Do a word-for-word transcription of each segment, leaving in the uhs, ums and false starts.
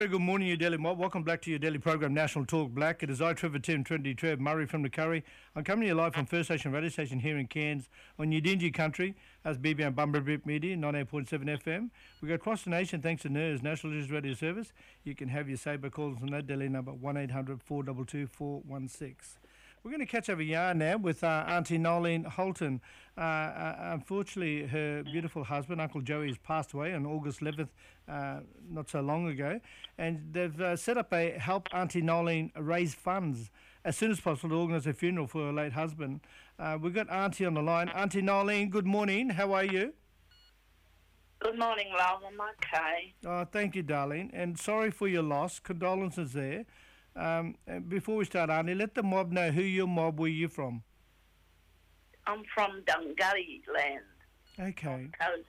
Very good morning, your daily mob. Welcome back to your daily program, National Talk Black. It is I, Trevor Tim, twenty Trev Murray from the Curry. I'm coming to you live from First Station Radio Station here in Cairns on Yidinji Country. That's B B M Bumberbip Media, ninety-eight point seven F M. We go across the nation thanks to N I R S, National News Radio Service. You can have your Sabre calls on that daily number, one eight hundred four two two four one six. We're going to catch up a yarn now with uh, Auntie Nolene Holton. Uh, uh, unfortunately, her beautiful husband, Uncle Joey, has passed away on August eleventh, uh, not so long ago. And they've uh, set up a Help Auntie Nolene raise funds as soon as possible to organise a funeral for her late husband. Uh, we've got Auntie on the line. Auntie Nolene, good morning. How are you? Good morning, love. I'm okay. Oh, thank you, darling. And sorry for your loss. Condolences there. Um, before we start, Auntie, let the mob know who your mob, where you from. I'm from Dungurri land. Okay. Coast.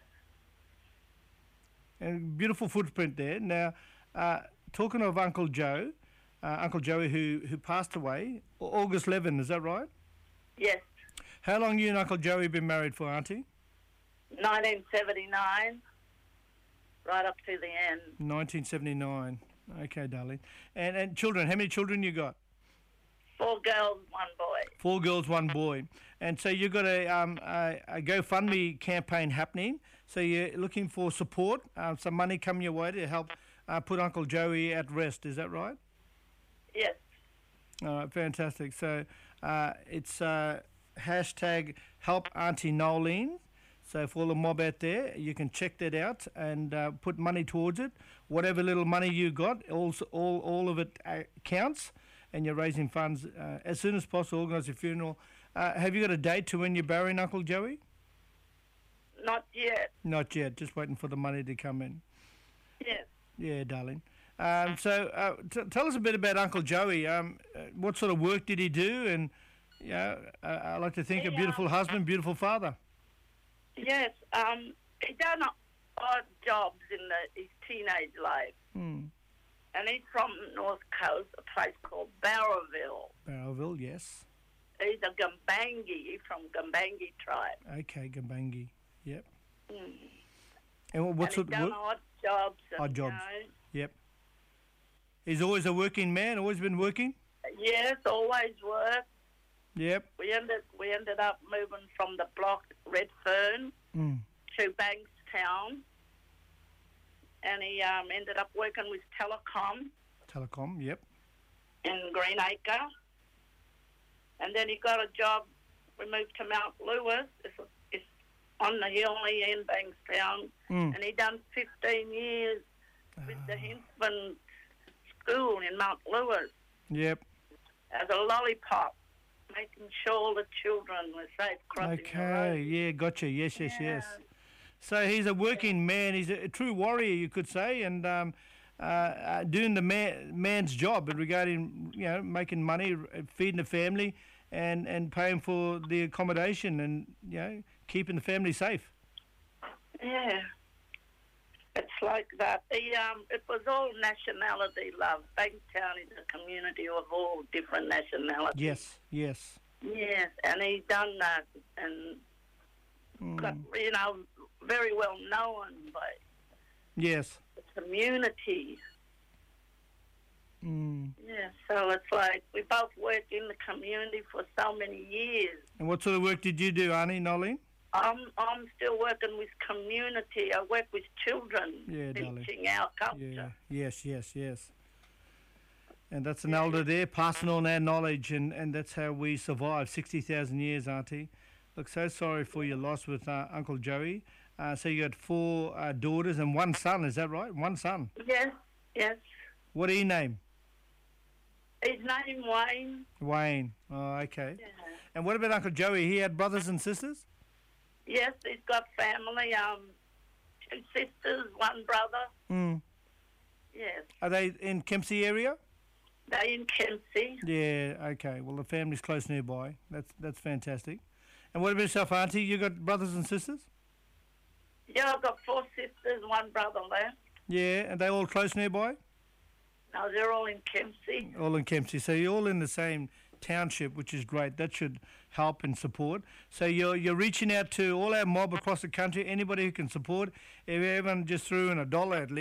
And beautiful footprint there. Now, uh, talking of Uncle Joe, uh, Uncle Joey, who, who passed away, August eleventh, is that right? Yes. How long you and Uncle Joey been married for, Auntie? nineteen seventy-nine, right up to the end. nineteen seventy-nine. Okay, darling. And and children, how many children you got? Four girls, one boy. Four girls, one boy. And so you've got a, um, a, a GoFundMe campaign happening. So you're looking for support, uh, some money coming your way to help uh, put Uncle Joey at rest. Is that right? Yes. All right, fantastic. So uh, it's uh, hashtag Help Auntie Nolene. So for all the mob out there, you can check that out and uh, put money towards it. Whatever little money you got, also, all all of it uh, counts, and you're raising funds uh, as soon as possible. Organise a funeral. Uh, have you got a date to when you're burying Uncle Joey? Not yet. Not yet. Just waiting for the money to come in. Yes. Yeah, darling. Um, so uh, t- tell us a bit about Uncle Joey. Um, uh, what sort of work did he do? And yeah, uh, I like to think He, a beautiful um, husband, beautiful father. Yes. Um, he done odd jobs in the, his teenage life. Hmm. And he's from North Coast, a place called Barrowville. Barrowville, yes. He's a Gumbangi. He's from Gumbangi tribe. Okay, Gambangi. Yep. Mm. And what, what and sort he's done of odd jobs. And, Odd jobs. You know, Yep. He's always a working man. Always been working. yes, always work. Yep. We ended we ended up moving from the block Redfern Mm. to Bankstown, and he um, ended up working with Telecom Telecom. Yep. in Greenacre, and then he got a job. We moved to Mount Lewis. It's, it's on the hill in Bankstown, Mm. and he done fifteen years with the Ah. Hinsman School in Mount Lewis Yep. as a lollipop, making sure the children were safe crossing the Okay. road. Yeah. Gotcha. Yes. Yes. Yes. Yeah. So he's a working man. He's a, a true warrior, you could say, and um, uh, uh, doing the man, man's job regarding, you know, making money, uh, feeding the family, and, and paying for the accommodation, and you know, keeping the family safe. Yeah. It's like that. He, um, it was all nationality love. Bankstown is a community of all different nationalities. Yes. Yes. Yes, and he done that and got, Mm. you know, very well known by Yes. the community. Mm. Yeah, so it's like we both worked in the community for so many years. And what sort of work did you do, Auntie Nolene? I'm I'm still working with community. I work with children, Yeah, darling. teaching our culture. Yeah. Yes, yes, yes. And that's an elder there, passing on our knowledge, and, and that's how we survive sixty thousand years, Auntie. Look, so sorry for your loss with uh, Uncle Joey. Uh, so you got four uh, daughters and one son, is that right? One son. Yes, yes. What do you name? His name Wayne. Wayne. Oh, okay. Yeah. And what about Uncle Joey? He had brothers and sisters? Yes, he's got family. Um, two sisters, one brother. Mm. Yes, Are they in Kempsey area? they in Kempsey. Yeah, okay. Well, the family's close nearby. That's that's fantastic. And what about yourself, Auntie? You got brothers and sisters? Yeah, I've got four sisters, one brother left. Yeah, and they all close nearby? No, they're all in Kempsey. All in Kempsey. So you're all in the same township, which is great. That should help and support. So you're you're reaching out to all our mob across the country, anybody who can support. If everyone just threw in a dollar at least,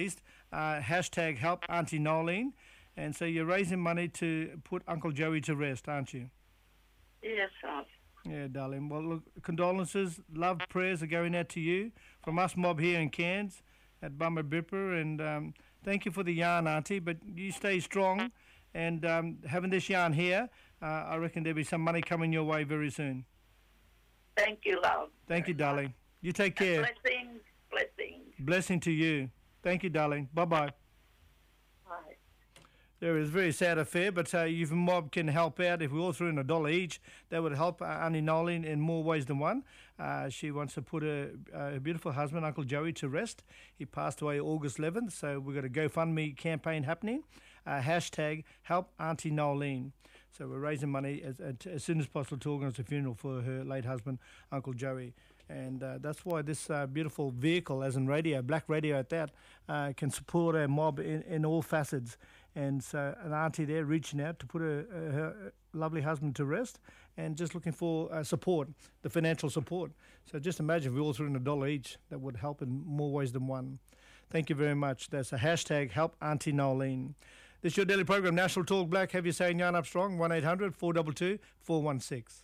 uh, hashtag help Auntie Nolene. And so you're raising money to put Uncle Joey to rest, aren't you? Yes, love. Yeah, darling. Well, look, condolences, love, prayers are going out to you from us mob here in Cairns at Bumbabippa. And um, thank you for the yarn, Auntie, but you stay strong. And um, having this yarn here, uh, I reckon there'll be some money coming your way very soon. Thank you, love. Thank you, darling. You take care. Blessings, blessings. Blessing to you. Thank you, darling. Bye-bye. Bye. There is a very sad affair, but uh, you mob can help out. If we all threw in a dollar each, that would help uh, Auntie Nolene in more ways than one. Uh, she wants to put her, uh, her beautiful husband, Uncle Joey, to rest. He passed away August eleventh, so we've got a GoFundMe campaign happening. Uh, hashtag help Auntie Nolene. So we're raising money as, as soon as possible to organise a funeral for her late husband, Uncle Joey. And uh, that's why this uh, beautiful vehicle, as in radio, black radio at that, uh, can support our mob in, in all facets. And so an auntie there reaching out to put her, uh, her lovely husband to rest and just looking for uh, support, the financial support. So just imagine if we all threw in a dollar each, that would help in more ways than one. Thank you very much. That's a hashtag help Auntie Nolene. This is your daily program, National Talk Black. Have you saying yarn up strong, one eight hundred four two two four one six.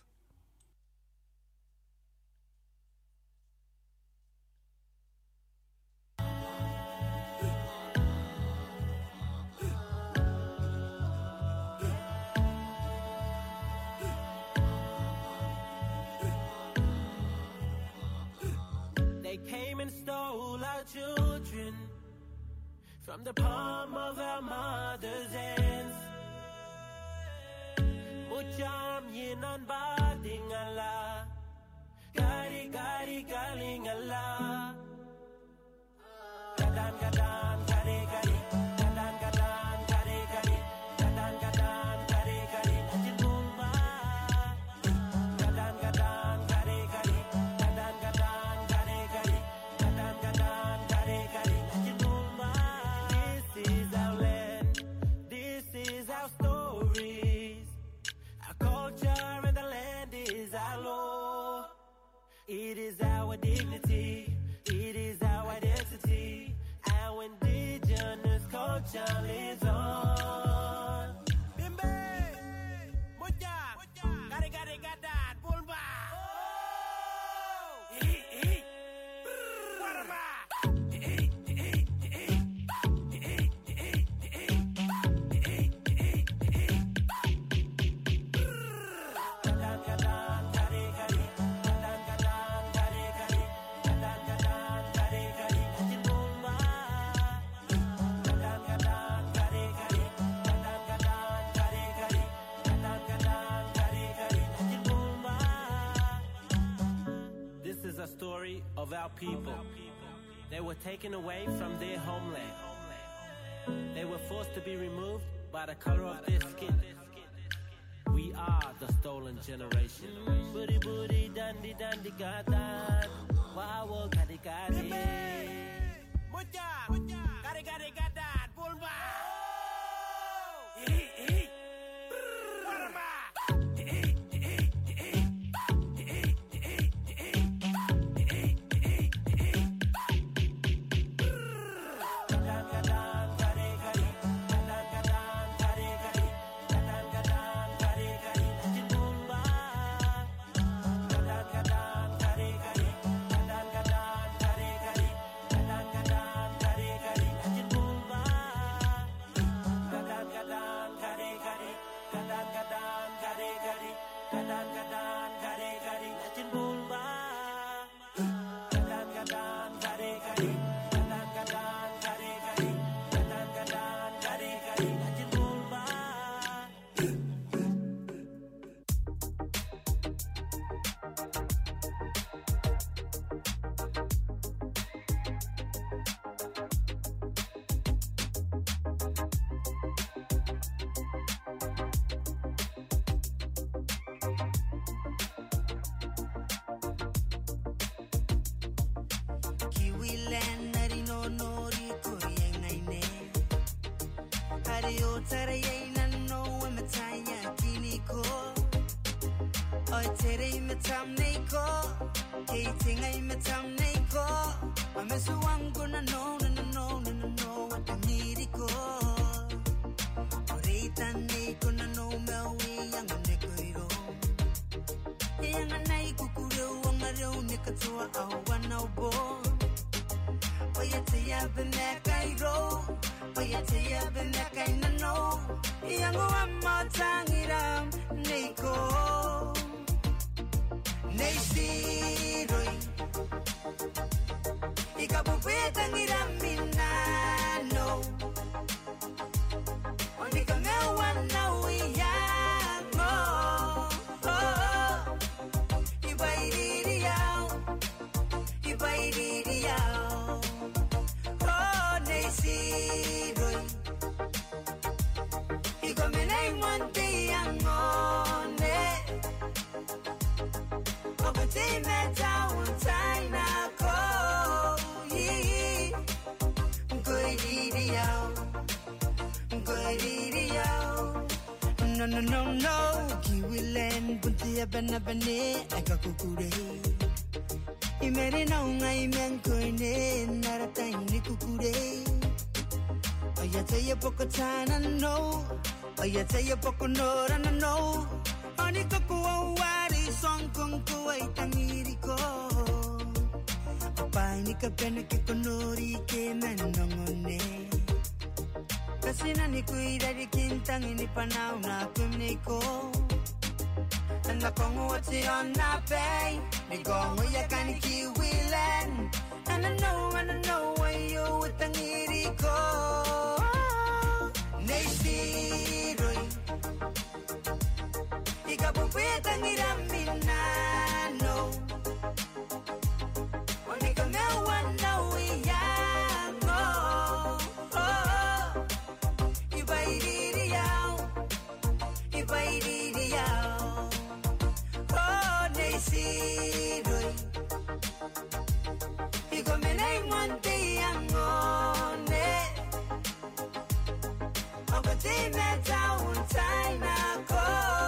Children from the palm of our mother's hands. Mucham yinan bading Allah, gari gari galing Allah. Gadan gadan gari gari, gadan gadan gari gari, gadan gadan gari gari. Najibumba, gadan gadan gari gari, gadan gadan gari gari, gadan gadan gari gari. Najibumba. This is our land, this is our stories, our culture and the land is our law. It is our dignity, it is our identity. Our indigenous culture lives on. Bimbe, Muja, Gari Gari Gadan, Bulba. This is a story of our people. They were taken away from their homeland. They were forced to be removed by the color of their skin. We are the stolen generation. Booty booty dandy dandy gadan. Wow gadi gadi. Muja, gadi gadi gadan. Bulba. Hating I'm a tam neko. I miss one gonna know no no no no no no watangiriko Orita niko na no mewi yang nekoiro Yang anai kukure wangareu nikatua awana ubo Oya teya beneka iro Oya teya beneka inano Yang uama tangiram neko Neisiroi Ikapupeta ngiraminano Onika mewana uyango Ibairiri yao Ibairiri yao Oh, neisiroi Ikomene mwante yangone Okote meta untaina ko No no no no Kiwilen bunti abana bane Aka kukure Imere na unga imen koine Narata ini kukure Oya teye poko tana no Oya teye poko nora no no Oni koku wawari son konku waitangiriko Pai ni kapene ke konori ke nanongone Kasina ni kuida di kintang ini panau na kumniko Anda kongo wati on na pay Ni kongo ya kani kiwilen And I know, and I know why you utangiriko Neisiroi Ikapupita ngiraminano Onika mewana uyango Ibairiri yao Ibairiri yao Oh, neisiroi Ikomene mwante yangone Okote meta untaina ko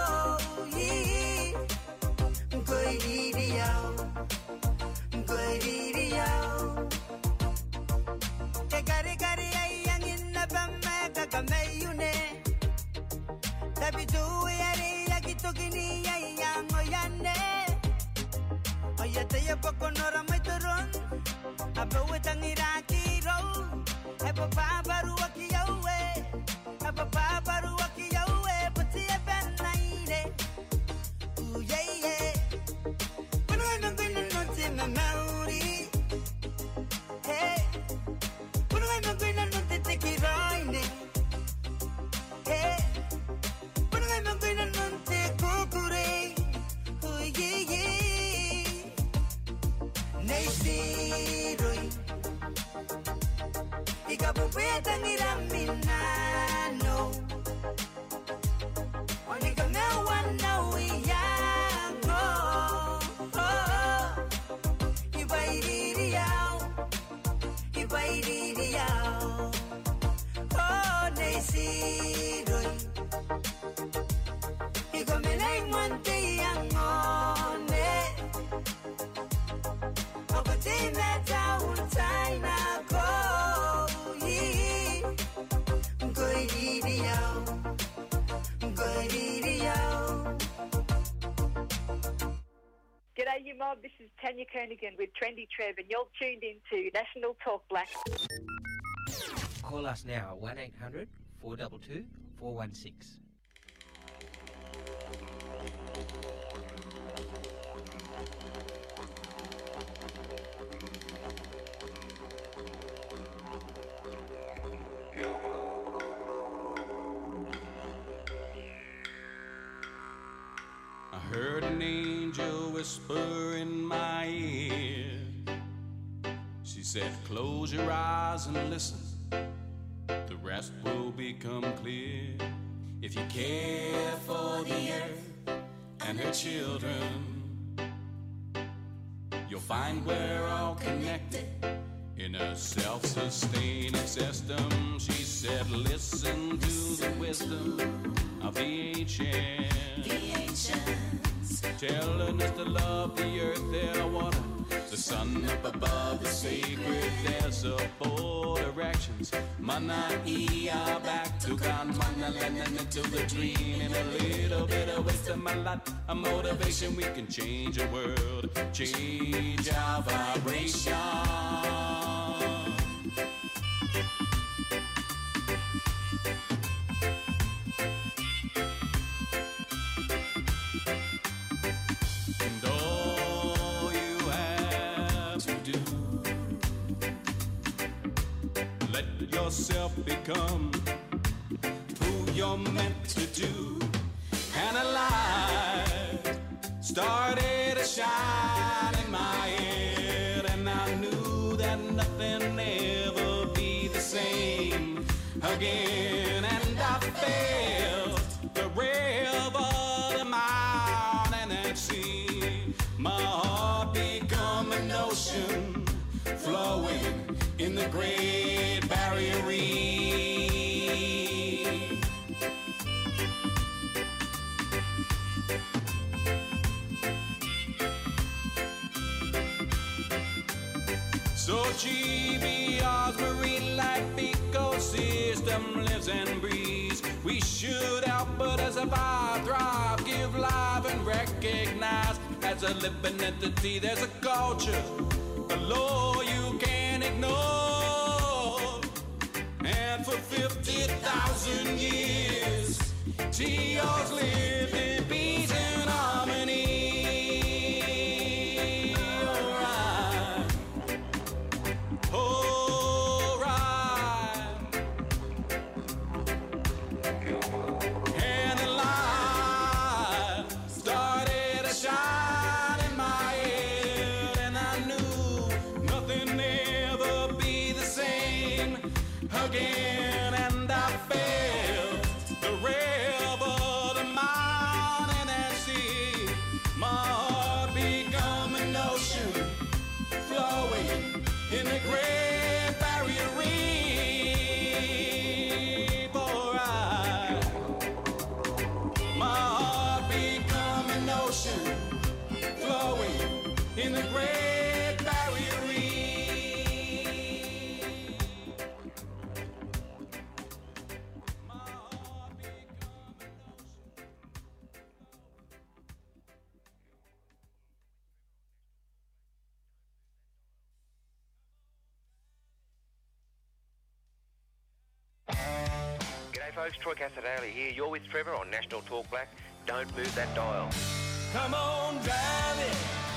Ngoiriri yao Ngoiriri yao Kekari kari ayangin na bame kakameyune Tabitu yari yakitokini yayango yane Oyate ya poko nora maitoron Abawe tangira kiro Ebo babaru wakiyawe Ebo babaru wakiyawe Puti ebe naire Ooh yeah yeah When I'm going to not in my memory Hey When I'm going to not take it right Hey When I'm going to not take kukure Oh yeah yeah Neisiroi Ikapupeta ngiraminano Onika mewana uyango Ibairiri yao Ibairiri yao Oh, neisiroi Ikomene mwante yangone Okote meta untaina ko Ngoiriri yao Ngoiriri yao G'day, you mob. This is Tanya Kernigan with Trendy Trev, and you're tuned in to National Talk Black. Call us now, one eight hundred four two two four one six. I heard an angel whisper in my ear. She said, close your eyes and listen. The rest will become clear. If you care for the earth and her children, you'll find we're all connected in a self-sustaining system. She said, listen to the wisdom of the ancients. The ancients. Telling us to love the earth, their water, the sun up above is sacred. There's a four directions. Mana ia back to God. Mana landing into the dream. In a little bit of wisdom, a lot of motivation. We can change the world, change our vibration. Yourself become who you're meant to do, and a light started to shine in my head, and I knew that nothing ever be the same again, and I felt the river, the mountain and sea, my heart become an ocean flowing in the Great Barrier Reef. So G B R's marine life ecosystem lives and breathes. We should help others survive, thrive, give life and recognize. As a living entity, there's a culture, a law you can't ignore. And for fifty thousand years, T R's lived in peace and harmony. Alright, alright. And the light started to shine in my head, and I knew nothing ever be the same again, and I felt the river, the mountain and sea, my heart become an ocean flowing in the Great Barrier Reef. Alright, my heart become an ocean flowing in the Great Barrier Reef. My heart become an ocean. G'day folks, Troy Casadale here. You're with Trevor on National Talk Black. Don't move that dial. Come on, drive it.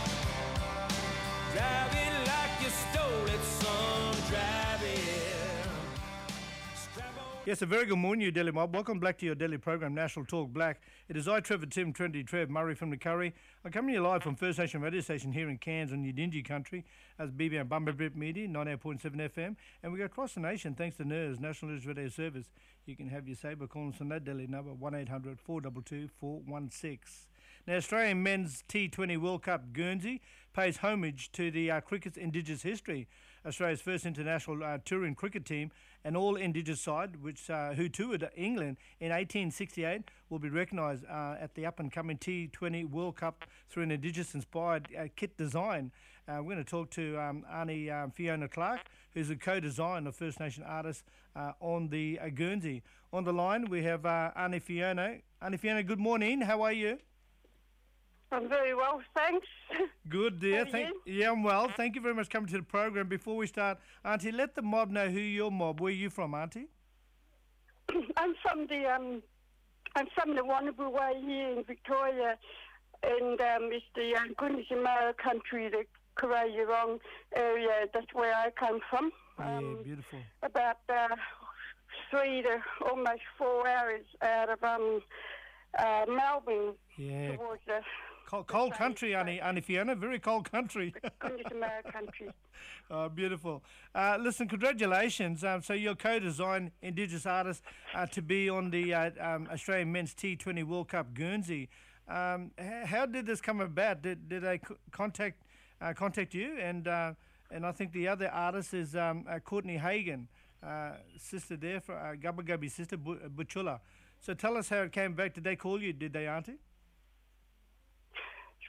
Drive it like you stole it, son. Drive it. Strap on. Yes, a very good morning, you Delhi mob. Welcome back to your daily program, National Talk Black. It is I, Trevor Tim, twenty Trev, Murray from the Curry. I'm coming to you live from First Nation radio station here in Cairns on Udingi country as B B and Bumblebip Media, ninety-eight point seven F M. And we go across the nation thanks to N E R S, National News Radio Service. You can have your saber call us on that daily number, one eight hundred four two two four one six. Now, Australian men's T twenty World Cup Guernsey pays homage to the uh, cricket's Indigenous history. Australia's first international uh, touring cricket team, an all-Indigenous side, which uh, who toured England in eighteen sixty-eight, will be recognised uh, at the up-and-coming T twenty World Cup through an Indigenous-inspired uh, kit design. Uh, we're going to talk to um, Auntie um, Fiona Clark, who's a co-design of First Nation artists uh, on the uh, Guernsey. On the line, we have uh, Auntie Fiona. Auntie Fiona, good morning. How are you? I'm very well, thanks. Good, dear. How are Thank, yeah, I'm well. Thank you very much for coming to the program. Before we start, Auntie, let the mob know who your mob. Where are you from, Auntie? I'm from the um, I'm from the Wannabu Way here in Victoria, and um, it's the uh, Gunditjmara country, the Karayurong area. That's where I come from. Um, yeah, beautiful. About uh, three to almost four hours out of um, uh, Melbourne Yeah. towards the Cold, cold country, Auntie, Auntie Fiona. Very cold country. Gunditjmara country. Oh, beautiful. Uh, listen, congratulations. Um, so you're co-design Indigenous artist uh, to be on the uh, um, Australian Men's T twenty World Cup Guernsey. Um, h- how did this come about? Did, did they c- contact uh, contact you? And uh, and I think the other artist is um, uh, Courtney Hagan, uh, sister there, for uh, Gubba Gubby sister, Bu- uh, Butchula. So tell us how it came back. Did they call you? Did they, Auntie?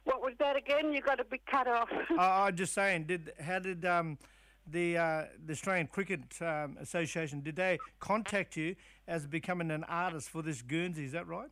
What was that again? You got a bit cut off. I I'm just saying, did how did um, the uh, the Australian Cricket um, Association, did they contact you as becoming an artist for this Guernsey? Is that right?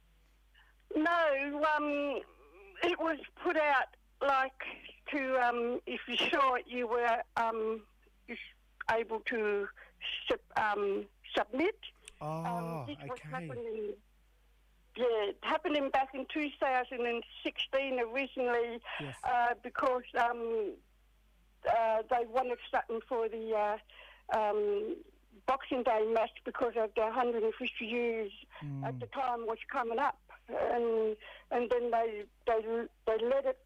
No, um, it was put out like to um, if you saw it, you were um, able to sub, um, submit. Oh, um, this was okay. happening. Yeah, it happened in back in two thousand sixteen originally, Yes. uh, because um, uh, they wanted something for the uh, um, Boxing Day match because of the one hundred fifty years Mm. at the time was coming up, and and then they they they led it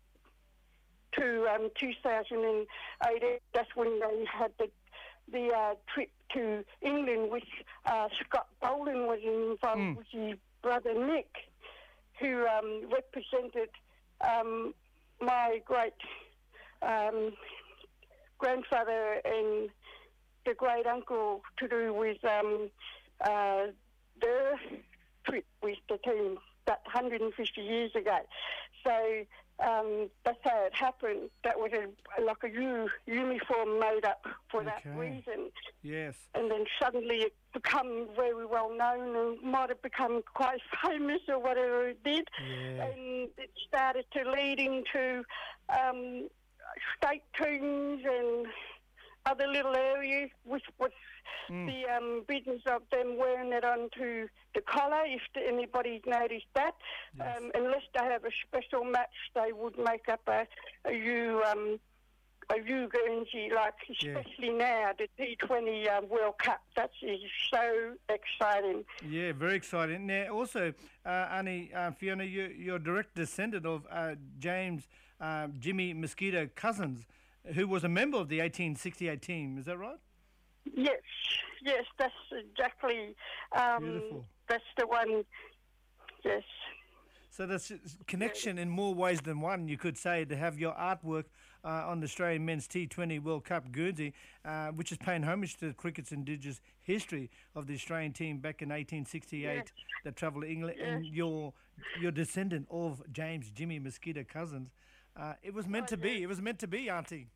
to um, two thousand eighteen. That's when they had the the uh, trip to England, which uh, Scott Boland was involved Mm. with his brother Nick, who um, represented um, my great um, grandfather and the great uncle to do with um, uh, their trip with the team that one hundred fifty years ago. So um, that's how it happened. That was a, like a U, uniform made up for that Okay. reason. Yes. And then suddenly it became very well known and might have become quite famous or whatever it did. Yeah. And it started to lead into um, state teams and other little areas, which was Mm. the um, business of them wearing it onto the collar, if anybody's noticed that. Yes. Um, unless they have a special match, they would make up a, a U, um, a U Guernsey, like Yeah. especially now, the T twenty uh, World Cup. That is so exciting. Yeah, very exciting. Now, also, uh, Annie, uh, Fiona, you, you're a direct descendant of uh, James uh, Jimmy Mosquito Cousins, who was a member of the eighteen sixty-eight team. Is that right? Yes, yes, that's exactly, um, Beautiful. that's the one, yes. So there's connection in more ways than one, you could say, to have your artwork uh, on the Australian Men's T twenty World Cup Guernsey, uh, which is paying homage to cricket's indigenous history of the Australian team back in eighteen sixty-eight Yes. that travelled to England, Yes. and your your descendant of James Jimmy Mosquito Cousins. Uh, it was meant Oh, to be. yes. It was meant to be, Auntie.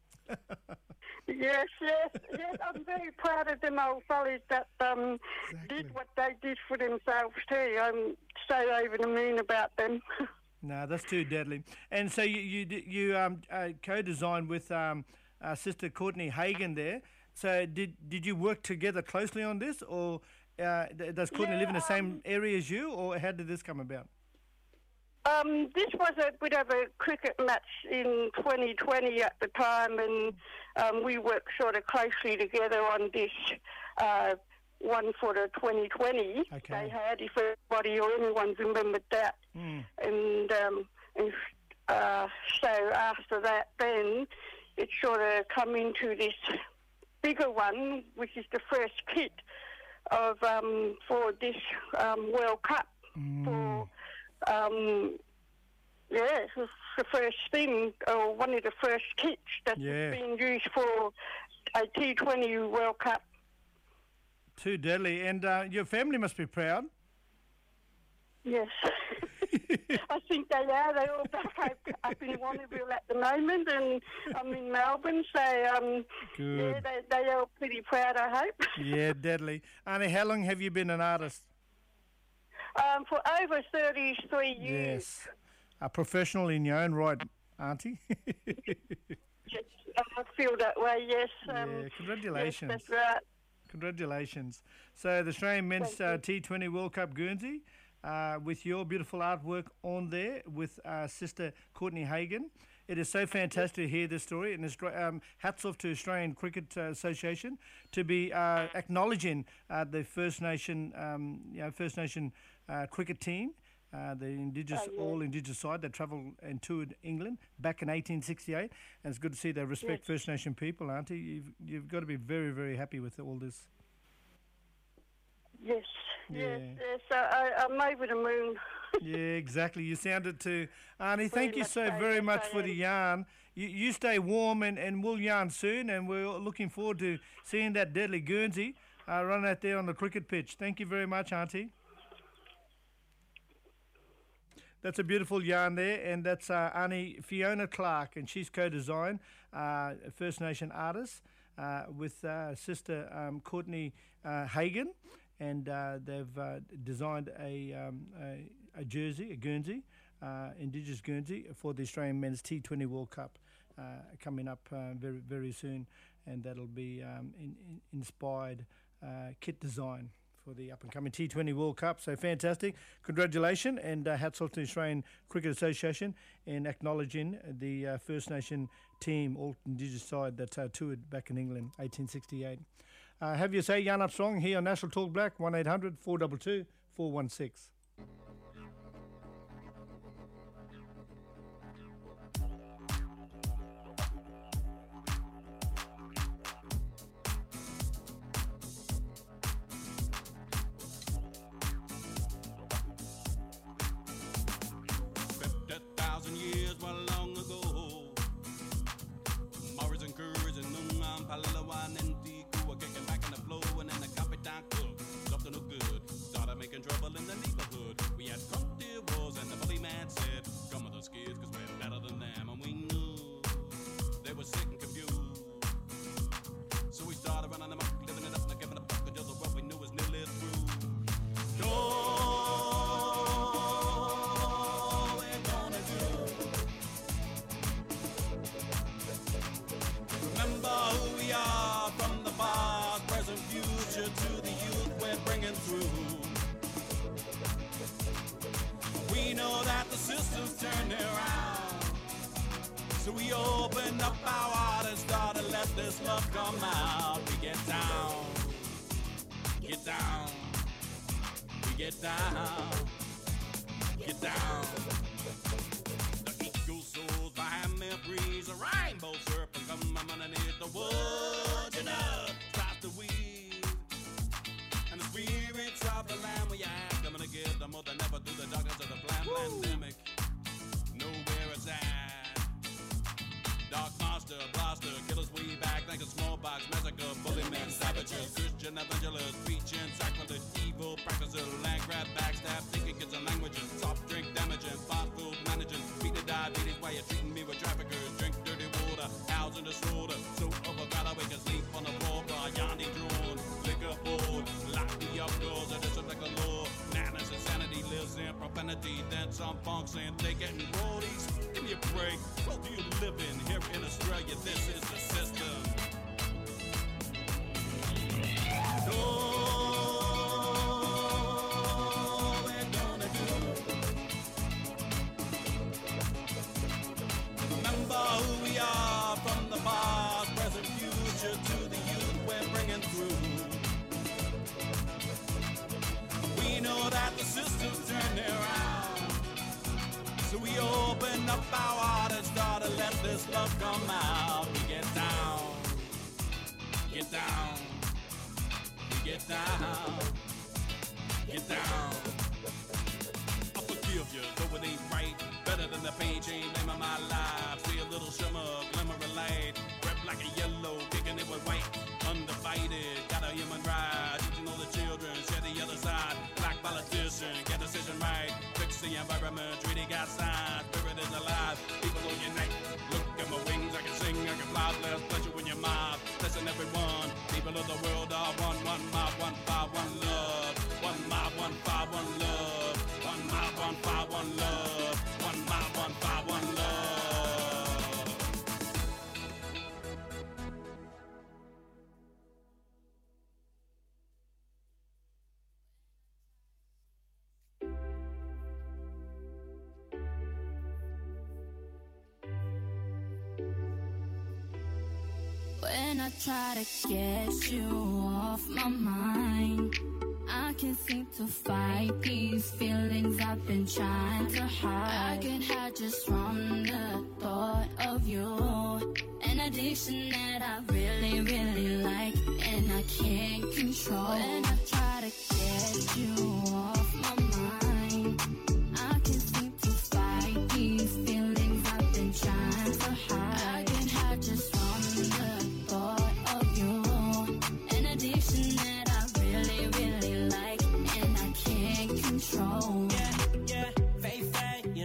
Yes, yes, yes. I'm very proud of them old fellas that um, Exactly. did what they did for themselves too. I'm so over the moon about them. No, that's too deadly. And so you you d- you um, uh, co-designed with um, uh, Sister Courtney Hagen there. So did did you work together closely on this, or uh, d- does Courtney Yeah, live in the same um, area as you, or how did this come about? Um, this was a bit of a cricket match in twenty twenty at the time, and um, we worked sort of closely together on this uh, one for the twenty twenty Okay. they had, if anybody or anyone remembered that. Mm. And, um, and uh, so after that, then it sort of come into this bigger one, which is the first kit of um, for this um, World Cup. Mm. For um, yeah, it's the first thing, or one of the first kits that's Yeah. being used for a T twenty World Cup. Too deadly. And uh, your family must be proud. Yes. I think they are. They're all back up, up in Warrnambool at the moment, and I'm in Melbourne, so um, yeah, Good. they, they are pretty proud, I hope. Yeah, deadly. Annie, how long have you been an artist? Um, for over thirty-three years. Yes. A professional in your own right, Auntie. Yes, I feel that way, yes. Um, Yeah, congratulations. Yes, that's right. Congratulations. So the Australian Men's Thank uh, you. T twenty World Cup Guernsey, uh, with your beautiful artwork on there with uh, Sister Courtney Hagen. It is so fantastic to hear this story, and it's, dr- um, hats off to Australian Cricket uh, Association to be uh, acknowledging uh, the First Nation, um, you know, First Nation uh, cricket team. Uh, the indigenous, Oh, yeah. all indigenous side that travelled and toured England back in eighteen sixty-eight, and it's good to see they respect Yes. First Nation people, Auntie. You've you've got to be very very happy with all this. Yes, Yeah. yes, yes. So I, I'm over the moon. Yeah, exactly. You sounded too, Auntie. Thank you much so so, very yes, much I for the am. yarn. You you stay warm, and, and we'll yarn soon, and we're looking forward to seeing that deadly Guernsey uh, run out there on the cricket pitch. Thank you very much, Auntie. That's a beautiful yarn there, and that's uh, Auntie Fiona Clark, and she's co-designed, uh, First Nation artist, uh, with uh, sister um, Courtney uh, Hagan, and uh, they've uh, designed a, um, a a jersey, a Guernsey, uh, Indigenous Guernsey, for the Australian Men's T twenty World Cup uh, coming up uh, very very soon, and that'll be um, in, in inspired uh, kit design for the up-and-coming T twenty World Cup. So fantastic. Congratulations, and uh, hats off to the Australian Cricket Association in acknowledging the uh, First Nation team, all Indigenous side that uh, toured back in England, eighteen sixty-eight. Uh, have your say, Yarn Up Strong, here on National Talk Black, one eight hundred four two two four one six. Years well long ago, Morris and Curry and Nungan, Palawan and Tiku were kicking back in the flow, and then the Capitan Cook, something no good, started making trouble in the neighborhood. We had crumty walls, and the bully man said, "Come with us kids, cause we're better than them," and we knew they were sick and confused. So we started running them up, living it up, and giving a fuck until the world we knew was nearly through. No. Who we are, from the past, present, future, to the youth we're bringing through. We know that the system's turned around, so we open up our heart and start to let this love come out. We get down, get down, we get down, get down. Souls behind their breeze, a rainbow serpent come underneath the wood, you know, starts to weave. And the spirits of the land we ask, I'm gonna give them more than ever through the darkness of the plan pandemic. Know where it's at. Dark monster, blaster, killers way back like a smallpox massacre, bully men, savages, Christian evangelists, preaching, sacrilege, evil practices, land grab, backstab, thinking kids and languages, soft drink damaging, fast food managing, beat the diabetes while you're treating me with traffickers, drink dirty water, house in the shoulder, so overcrowded we can sleep on the floor, for a yanni drone, liquor board, lock me up doors, and it's like a law, madness, insanity lives in profanity, then some punks and they getting roadies, give me a break, what do you live in here? In Australia, this is the system. No, we're gonna do. Remember who we are, from the past, present, future, to the youth we're bringing through. We know that the system's turned around, so we open up our heart and start to let this love come out. We get down, get down, we get down, get down. I'll forgive you, though it ain't right. Better than the pain chain, name of my life. See a little shimmer, glimmer of light. Rep like a yellow, kicking it with white. Undivided, got a human right. Teaching all the children, share the other side. Black politician, get the decision right. Fix the environment, treaty got signed. Spirit is alive, people will unite. Look at my wings, I can sing, I can fly. Bless pleasure in your mind. Listen everyone, people of the world are one, one mob, one five, one love. One mob, one five, one love. One mob, one five, one love. One mob, one five, one love. When I try to get you off my mind, I can't seem to fight these feelings I've been trying to hide. I get high just from the thought of you, an addiction that I really, really like, and I can't control. When I try to get you off my mind, I can't seem to fight these feelings I've been trying to hide. I get high just from the thought of you, an addiction that I really, really like, and I can't control. Yeah, yeah, Faye, Faye,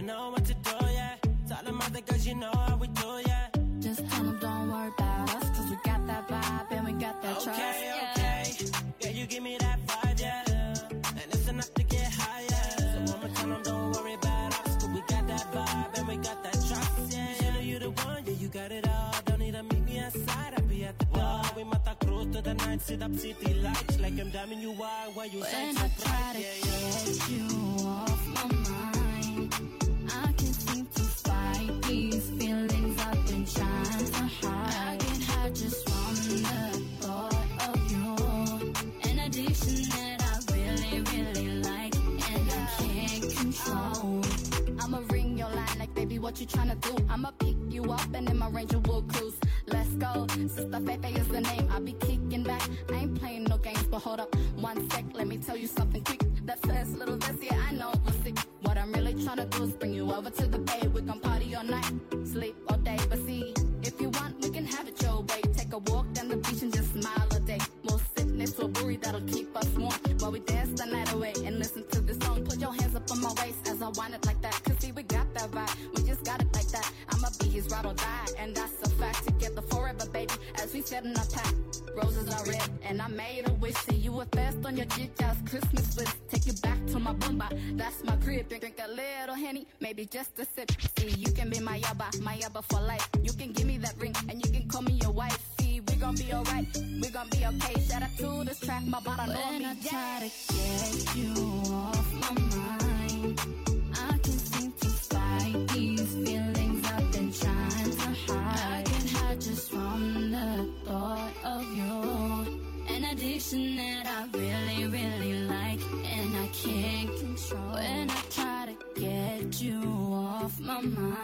city lights like I'm damning you. Why? Why you When shine I so try bright? to Yeah, yeah. get you off my mind, I can't seem to fight these feelings I've been trying to hide. I get high just from the thought of you, an addiction that I really, really like, and I can't control. I'ma ring your line like, baby, what you tryna do? I'ma pick you up and in my Ranger will cruise. Let's go, Sister Fefe is the name. I'll be kicking back. I ain't playing no games, but hold up one sec. Let me tell you something quick. That first little verse, yeah, I know it was sick. What I'm really tryna do is bring you over to the bay. We gon' party all night, sleep all day. But see, if you want, we can have it your way. Take a walk down the beach and just smile a day. We'll sit next to a brewery that'll keep us warm while we dance the night away and listen to this song. Put your hands up on my waist as I wind it like that. Cause see, we got that vibe. We just got it like that. I'ma be his ride or die, and that's a fact. Together forever, baby, as we set in our pack. Roses are red, and I made a wish. See you were fast on your G-Jazz Christmas list. Take you back to my bumba, that's my crib. Drink, drink a little Henny, maybe just a sip. See, you can be my yabba, my yabba for life. You can give me that ring, and you can call me your wife. See, we gon' be alright, we gon' be okay. Shout out to this track, my bottom know When me. I Yeah. try to get you off my mind, I can't seem to fight these feelings I've been trying to hide. I get high just from the thought of you, an addiction that I really, really like, and I can't control. When I try to get you off my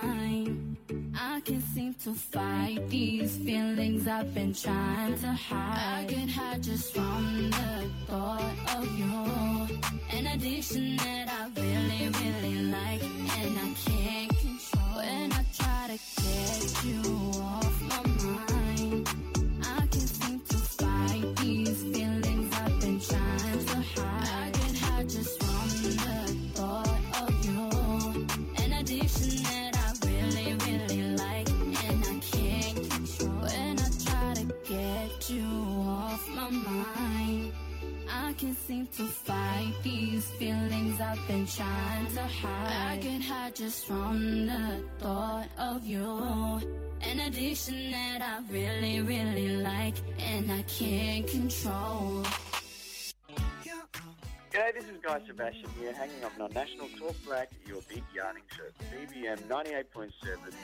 mind, I can't seem to fight these feelings I've been trying to hide. I get high just from the thought of you, an addiction that I really, really like, and I can't control. When I try to get you off my mind, I can't seem to fight these feelings I've been trying to hide. I get high just from the thought of you, an addiction that I really, really like, and I can't control. When I try to get you off my mind, I can't seem to fight these feelings I've been trying to hide. I get high just from the thought of you, an addiction that I really, really like, and I can't control. G'day, this is Guy Sebastian here, hanging on on National Talk Black, your big yarning show. B B M ninety-eight point seven.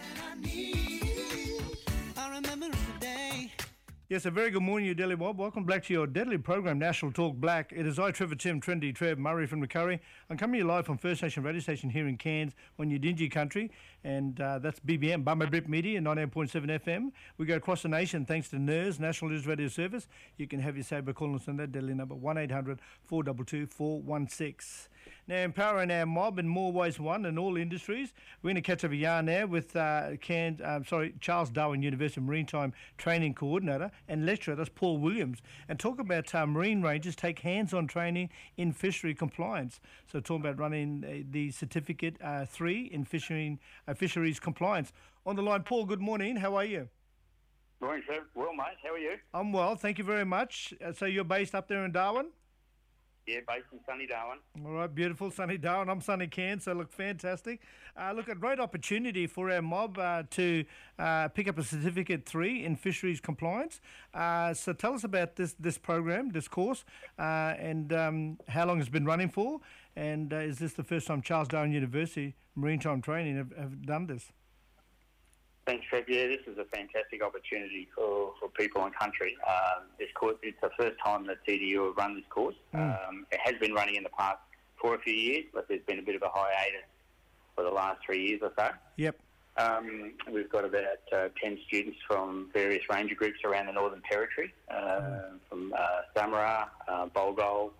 I remember the day. Yes, a very good morning, you Delhi Mob. Welcome back to your deadly program, National Talk Black. It is I, Trevor Tim, Trendy Trev, Murray from the Curry. I'm coming to you live from First Nation Radio Station here in Cairns on Udingi country, and uh, that's B B M, Bumba Brip Media, ninety-eight point seven F M. We go across the nation thanks to N I R S, National News Radio Service. You can have your say by calling us on that deadly number, one eight hundred four two two four one six. Now, empowering our mob in more ways than one in all industries. We're going to catch up a yarn now with uh, Cairns, um, sorry, Charles Darwin University Maritime Training Coordinator and lecturer, that's Paul Williams, and talk about uh, Marine Rangers take hands-on training in fishery compliance. So talking about running uh, the Certificate uh, three in fishing, uh, fisheries compliance. On the line, Paul, good morning. How are you? Morning, Trev. Well, mate, how are you? I'm well, thank you very much. Uh, so you're based up there in Darwin? Yeah, based in sunny Darwin. All right, beautiful, sunny Darwin. I'm sunny Cairns, so look fantastic. Uh, look, a great opportunity for our mob uh, to uh, pick up a Certificate three in fisheries compliance. Uh, so tell us about this this program, this course, uh, and um, how long it's been running for, and uh, is this the first time Charles Darwin University Maritime Training have, have done this? Thanks, Trev. Yeah, this is a fantastic opportunity for, for people and country. Um, this course, it's the first time that T D U have run this course. Mm. Um, it has been running in the past for a few years, but there's been a bit of a hiatus for the last three years or so. Yep. Um, we've got about uh, ten students from various ranger groups around the Northern Territory, uh, mm. from uh, Samara, uh, Bulgol,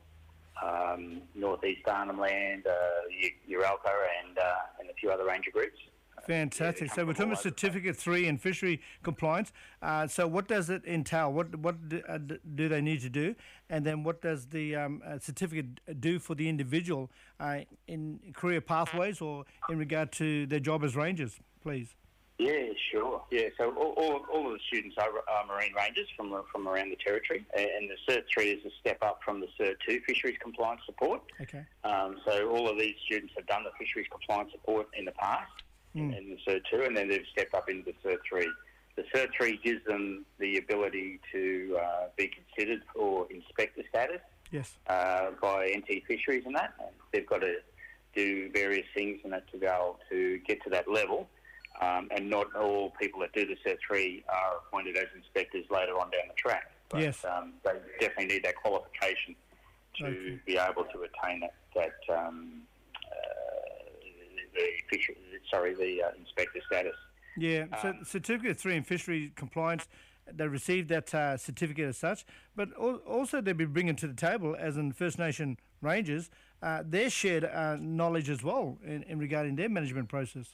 um, North East Arnhem Land, uh, Uralco, and, uh, and a few other ranger groups. Fantastic. So we're talking about Certificate three in fishery compliance. Uh, so what does it entail? What what do, uh, do they need to do? And then what does the um, uh, certificate do for the individual uh, in career pathways or in regard to their job as rangers, please? Yeah, sure. Yeah, so all, all, all of the students are, are Marine Rangers from from around the Territory, and the Cert three is a step up from the Cert two Fisheries Compliance Support. Okay. Um, so all of these students have done the Fisheries Compliance Support in the past, mm. in the Cert two, and then they've stepped up into the Cert three. the Cert three gives them the ability to uh, be considered for inspector status Yes. uh, by N T Fisheries and that. And they've got to do various things and that to be able to get to that level. Um, and not all people that do the Cert three are appointed as inspectors later on down the track. But, Yes. Um, they definitely need that qualification to Okay. be able to attain that, that um, uh, the fishery, sorry, the uh, inspector status. Yeah, so Um, Certificate three in Fishery Compliance, they received that uh, certificate as such, but al- also they'll be bringing to the table, as in First Nation Rangers, uh, their shared uh, knowledge as well in, in regarding their management process.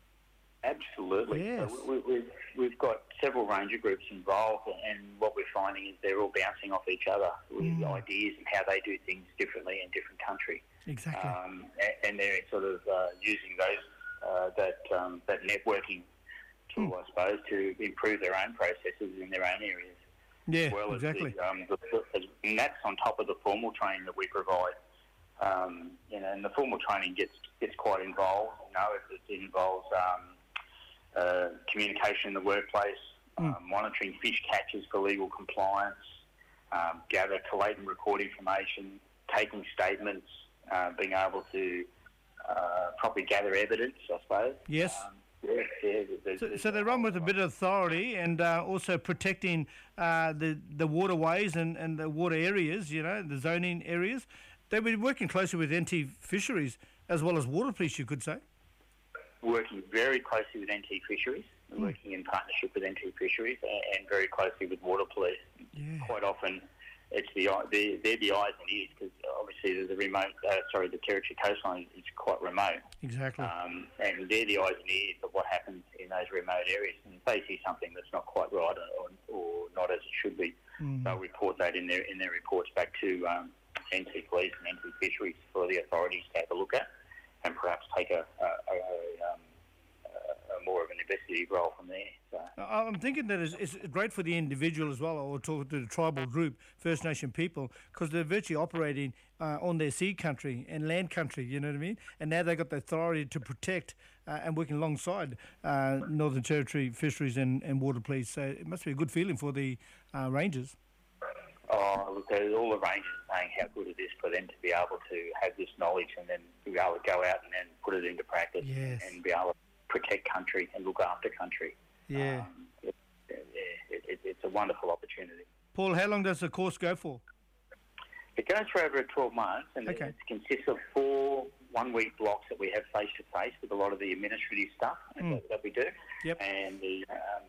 Absolutely. Yes. So we, we've, we've got several ranger groups involved, and what we're finding is they're all bouncing off each other with Mm. ideas and how they do things differently in different countries. Exactly. Um, a- and they're sort of uh, using those uh, that um, that networking tool, Mm. I suppose, to improve their own processes in their own areas. Yeah, as well exactly. As the, um, the, the, and that's on top of the formal training that we provide. Um, you know, and the formal training gets gets quite involved. You know, it, it involves um, uh, communication in the workplace, Mm. um, monitoring fish catches for legal compliance, um, gather, collate and record information, taking statements, uh, being able to uh, properly gather evidence, I suppose. Yes. Um, yeah, yeah, there's- So, there's so they a run whole with a lot. bit of authority and uh, also protecting uh, the the waterways and, and the water areas, you know, the zoning areas. They've been working closely with N T Fisheries as well as Water Police, you could say. Working very closely with N T Fisheries, Mm. working in partnership with N T Fisheries, and, and very closely with Water Police. Yeah. Quite often, it's the eye- they're, they're the eyes and ears, because obviously the, the remote, uh, sorry, the territory coastline is quite remote, Exactly. um, and they're the eyes and ears of what happens in those remote areas. And if they see something that's not quite right or, or not as it should be, Mm. they'll report that in their in their reports back to um, N T Police and N T Fisheries for the authorities to have a look at, and perhaps take a, a, a, a, um, a more of an investigative role from there. So. I- I'm thinking that it's, it's great for the individual as well, or to, to the tribal group, First Nation people, because they're virtually operating uh, on their sea country and land country, you know what I mean? And now they've got the authority to protect uh, and working alongside uh, Northern Territory Fisheries and, and Water Police. So it must be a good feeling for the uh, rangers. Oh, look, there's all the rangers are saying how good it is for them to be able to have this knowledge and then be able to go out and then put it into practice Yes. and be able to protect country and look after country. Yeah. Um, it, it, it, it's a wonderful opportunity. Paul, how long does the course go for? It goes for over twelve months, and Okay. it consists of four one-week blocks that we have face-to-face with a lot of the administrative stuff Mm. that, that we do, Yep. and the, um,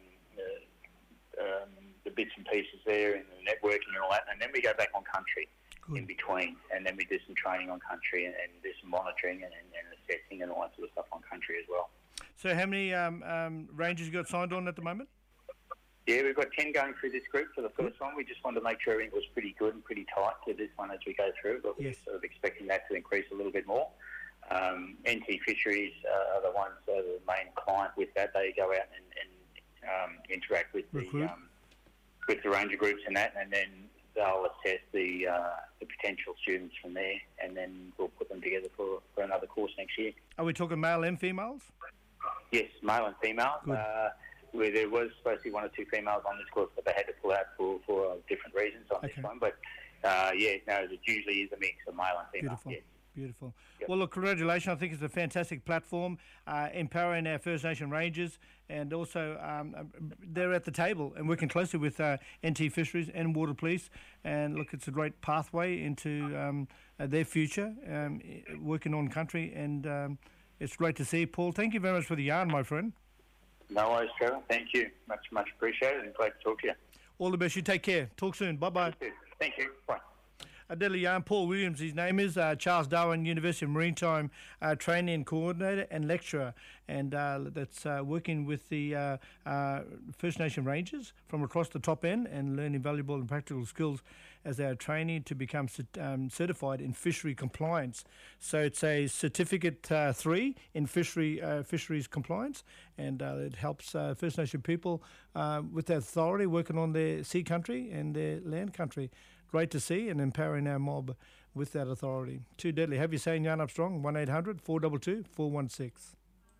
the, um, the bits and pieces there and the networking and all that, and then we go back on country in Good. between, and then we do some training on country and, and do some monitoring and, and, and assessing and all that sort of stuff on country as well. So how many um, um, rangers you got signed on at the moment? Yeah, we've got ten going through this group for the first one. We just wanted to make sure everything was pretty good and pretty tight for this one as we go through, but Yes. we're sort of expecting that to increase a little bit more. Um, N T Fisheries uh, are the ones that are the main client with that. They go out and, and um, interact with Recruit. the um, with the ranger groups and that, and then they'll assess the uh, the potential students from there, and then we'll put them together for, for another course next year. Are we talking male and females? Yes, male and female. Good. Uh, where there was supposed to be one or two females on this course, but they had to pull out for, for uh, different reasons on Okay. this one. But uh, yeah, no, it usually is a mix of male and female. Beautiful. Yes. Beautiful. Yep. Well, look, congratulations. I think it's a fantastic platform, uh, empowering our First Nation Rangers, and also um, uh, they're at the table and working closely with uh, N T Fisheries and Water Police. And look, it's a great pathway into um, uh, their future, um, i- working on country. And um, it's great to see. Paul, thank you very much for the yarn, my friend. No worries, Trevor. Thank you. Much, much appreciated, and glad to talk to you. All the best. You take care. Talk soon. Bye-bye. Thank you. Bye. A deadly yarn, Paul Williams, his name is, uh, Charles Darwin University of Maritime uh, Training Coordinator and Lecturer, and uh, that's uh, working with the uh, uh, First Nation Rangers from across the top end and learning valuable and practical skills as they are training to become cert- um, certified in fishery compliance. So it's a certificate uh, three in fishery uh, fisheries compliance, and uh, it helps uh, First Nation people uh, with their authority working on their sea country and their land country. Great to see, and empowering our mob with that authority. Too deadly. Have you saying yarn up strong? one eight hundred four two two four one six.